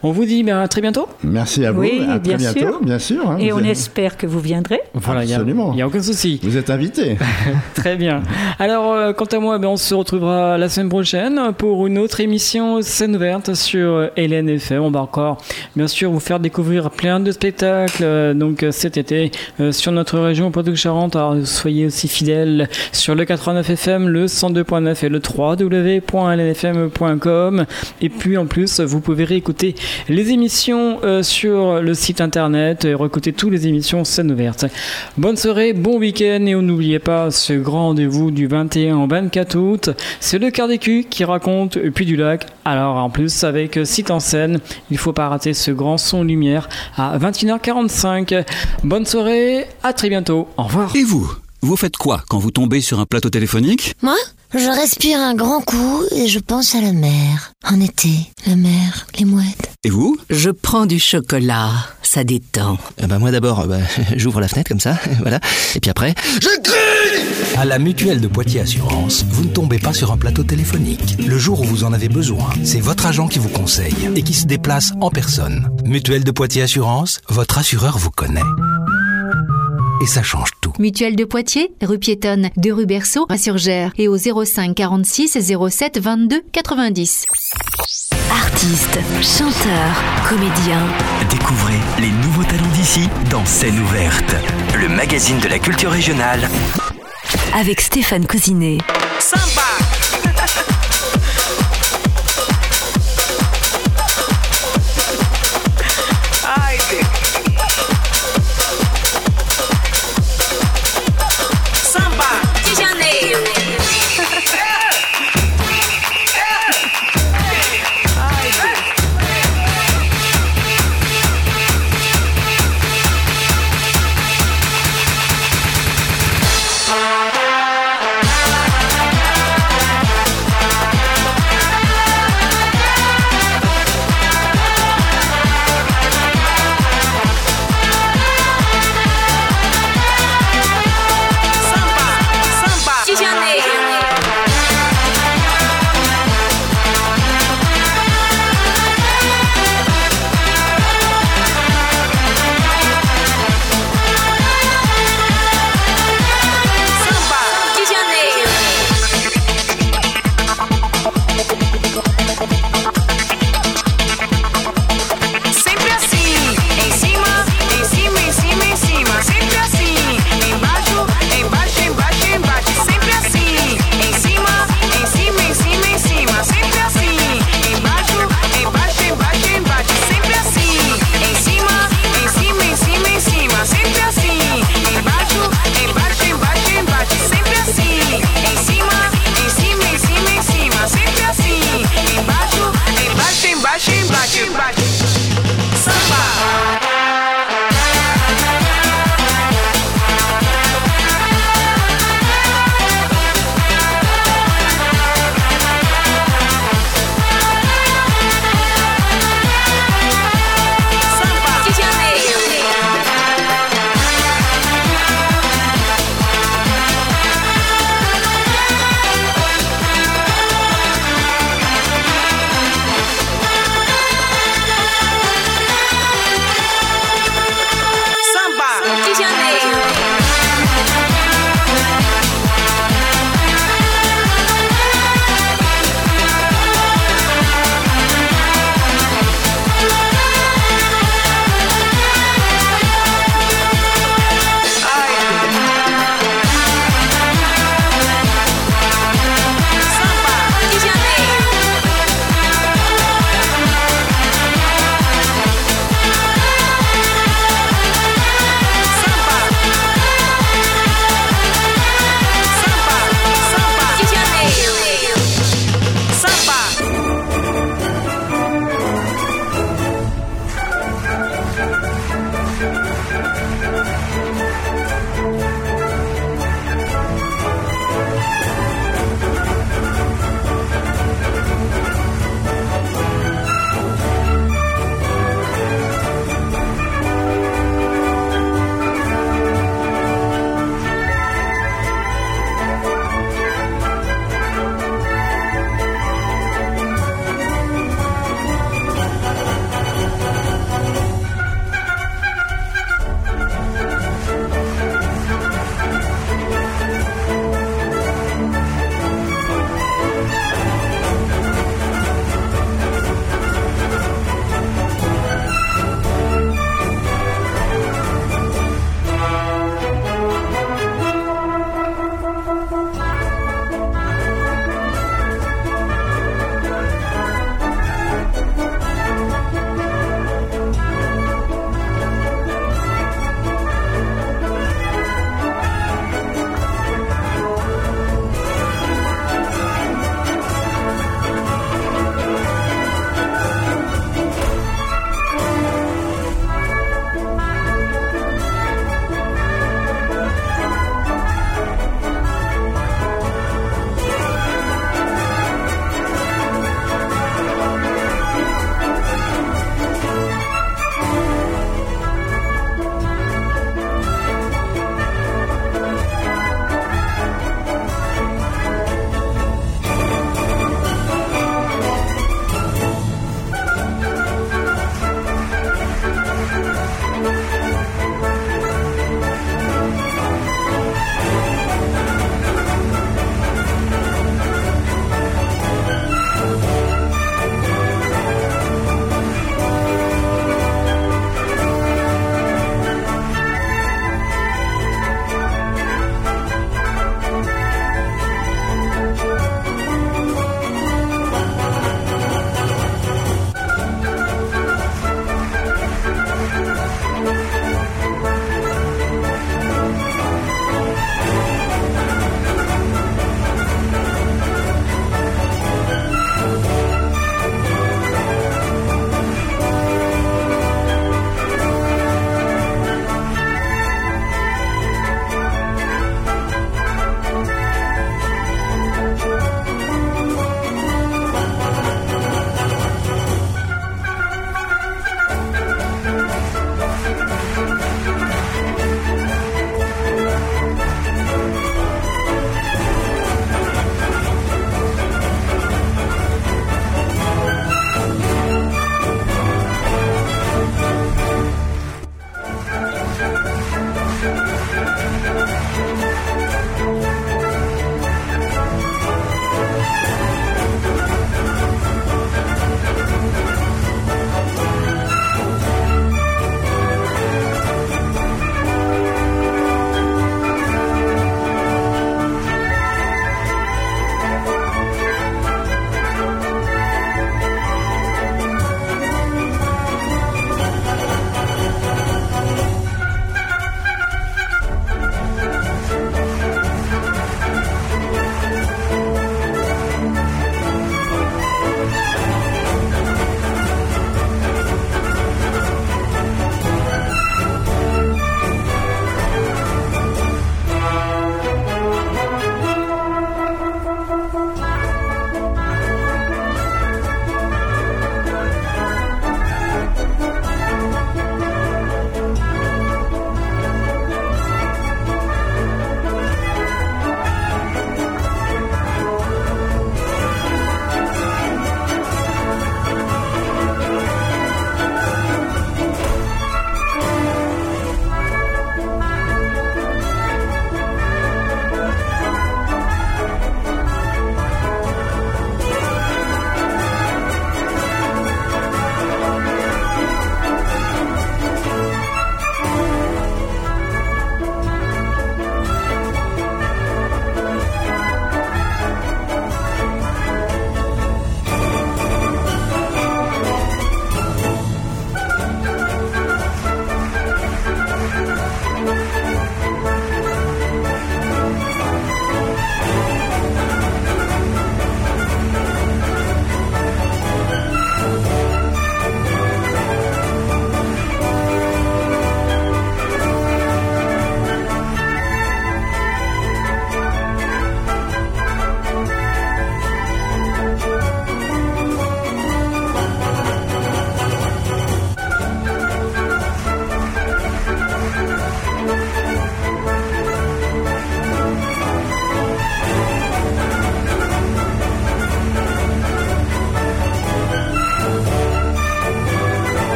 On vous dit à très bientôt. Merci à vous. Oui, à très bien bientôt, sûr. bien sûr. Hein, et on espère que vous viendrez. Voilà, absolument. Il n'y a aucun souci. Vous êtes invité. Très bien. Alors, quant à moi, on se retrouvera la semaine prochaine pour une autre émission Scène ouverte sur LNFM. On va encore, bien sûr, vous faire découvrir plein de spectacles donc cet été sur notre région Poitou-Charentes. Alors, soyez aussi fidèles sur le 89 FM, le 102.9 et le www.lnfm.com. Et puis, en plus, vous pouvez réécouter les émissions sur le site internet et réécouter toutes les émissions Scène ouverte. Bonne soirée, bon week-end et n'oubliez pas ce grand rendez-vous du 21 au 24 août. C'est le Quart des Culs qui raconte Puy du Lac. Alors en plus avec site en scène, il faut pas rater ce grand son lumière à 21h45. Bonne soirée, à très bientôt. Au revoir. Et vous faites quoi quand vous tombez sur un plateau téléphonique? Moi, je respire un grand coup et je pense à la mer. En été, la mer, les mouettes. Et vous? Je prends du chocolat, ça détend. Moi d'abord, j'ouvre la fenêtre comme ça, voilà. Et puis après, je crie! À la Mutuelle de Poitiers Assurance, vous ne tombez pas sur un plateau téléphonique. Le jour où vous en avez besoin, c'est votre agent qui vous conseille et qui se déplace en personne. Mutuelle de Poitiers Assurance, votre assureur vous connaît. Et ça change tout. Mutuelle de Poitiers, rue piétonne de rue Berceau à Surgères et au 05 46 07 22 90. Artistes, chanteurs, comédiens. Découvrez les nouveaux talents d'ici dans Scène ouverte, le magazine de la culture régionale. Avec Stéphane Cousinet. Samba.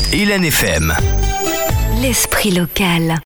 Hélène FM. L'esprit local.